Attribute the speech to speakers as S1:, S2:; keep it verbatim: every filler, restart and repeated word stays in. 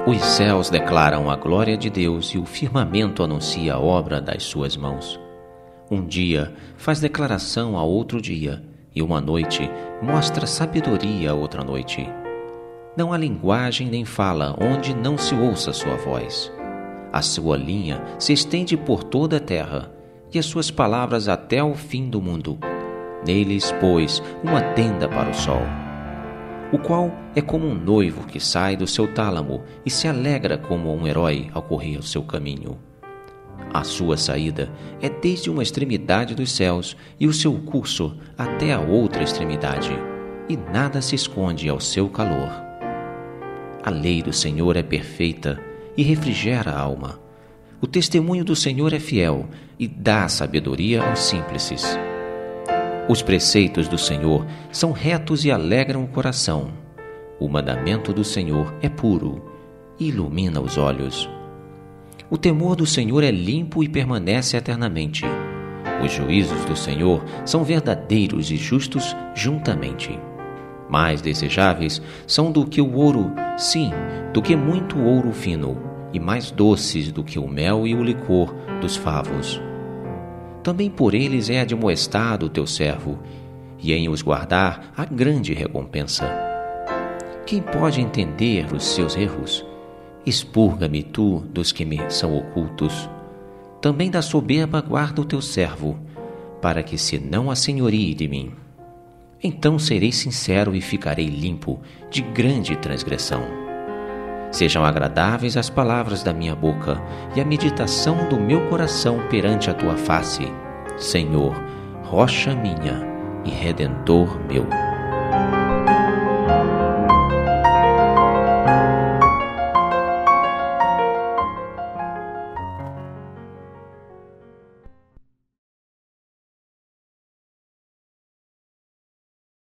S1: Os céus declaram a glória de Deus e o firmamento anuncia a obra das suas mãos. Um dia faz declaração a outro dia, e uma noite mostra sabedoria a outra noite. Não há linguagem nem fala onde não se ouça sua voz. A sua linha se estende por toda a terra, e as suas palavras até ao fim do mundo. Neles pôs uma tenda para o sol, o qual é como um noivo que sai do seu tálamo e se alegra como um herói ao correr o seu caminho. A sua saída é desde uma extremidade dos céus e o seu curso até a outra extremidade, e nada se esconde ao seu calor. A lei do Senhor é perfeita e refrigera a alma. O testemunho do Senhor é fiel e dá sabedoria aos simples. Os preceitos do Senhor são retos e alegram o coração. O mandamento do Senhor é puro e ilumina os olhos. O temor do Senhor é limpo e permanece eternamente. Os juízos do Senhor são verdadeiros e justos juntamente. Mais desejáveis são do que o ouro, sim, do que muito ouro fino, e mais doces do que o mel e o licor dos favos. Também por eles é admoestado o teu servo, e em os guardar há grande recompensa. Quem pode entender os seus erros? Expurga-me tu dos que me são ocultos. Também da soberba guarda o teu servo, para que se não assenhorie de mim. Então serei sincero e ficarei limpo de grande transgressão. Sejam agradáveis as palavras da minha boca e a meditação do meu coração perante a tua face, Senhor, rocha minha e redentor meu.